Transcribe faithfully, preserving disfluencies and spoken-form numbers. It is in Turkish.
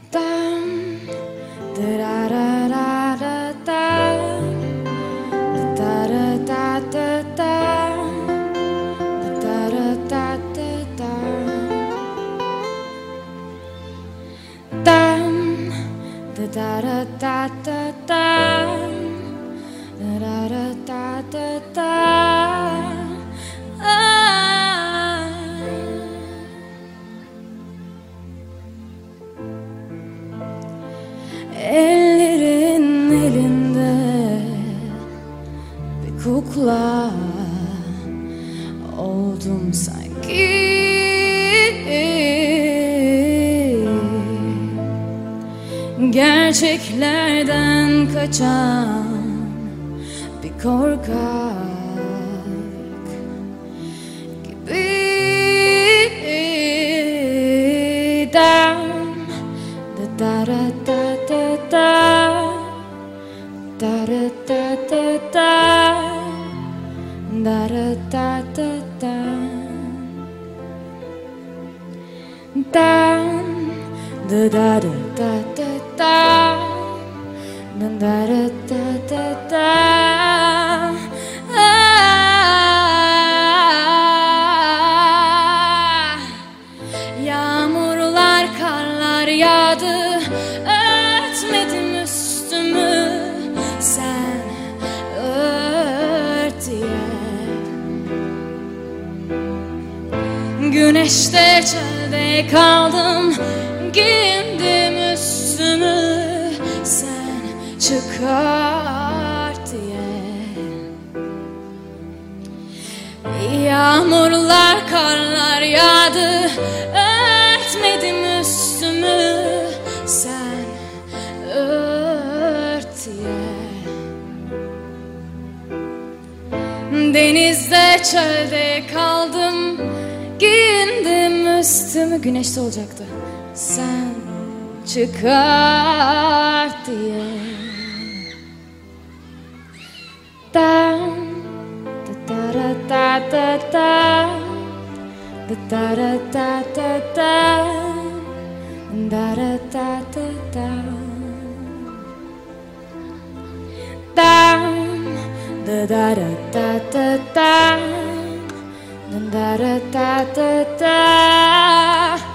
Ellerin elinde bir kukla oldum sanki. Gerçeklerden kaçan bir korkak gibi. Dam da da da da da da da da da da da da da da dam da da da da da da da da da da da. Yağmurlar, karlar yağdı, örtmedim üstümü, sen ört diye. Güneşte, çölde kaldım, giyindim üstümü, sen çıkart diye. Yağmurlar, karlar yağdı, örtmedim üstümü, sen ört diye. Denizde, çölde kaldım, giyindim üstümü, güneşte olacaktı, sen çıkart diye. Dam da da da da da da da da da da da da da da. Dam da da da da da da da da da da.